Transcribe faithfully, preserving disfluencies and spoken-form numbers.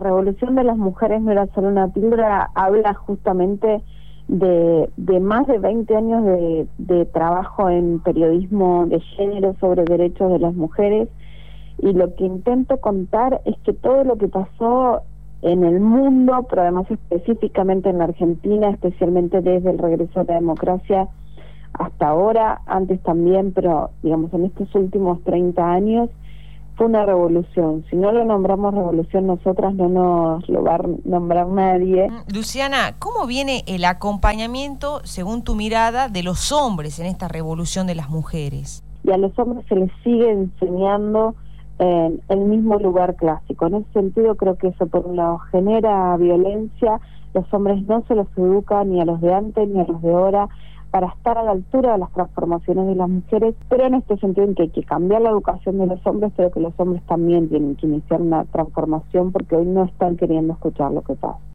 revolución de las mujeres no era solo una píldora, habla justamente de, de más de veinte años de, de trabajo en periodismo de género sobre derechos de las mujeres, y lo que intento contar es que todo lo que pasó en el mundo, pero además específicamente en la Argentina, especialmente desde el regreso de la democracia hasta ahora, antes también, pero digamos en estos últimos treinta años, fue una revolución. Si no lo nombramos revolución nosotras, no nos lo va a nombrar nadie. Luciana, ¿cómo viene el acompañamiento, según tu mirada, de los hombres en esta revolución de las mujeres? Y a los hombres se les sigue enseñando en el mismo lugar clásico. En ese sentido, creo que eso por un lado genera violencia. Los hombres no se los educa ni a los de antes ni a los de ahora para estar a la altura de las transformaciones de las mujeres, pero en este sentido en que hay que cambiar la educación de los hombres, pero que los hombres también tienen que iniciar una transformación porque hoy no están queriendo escuchar lo que pasa.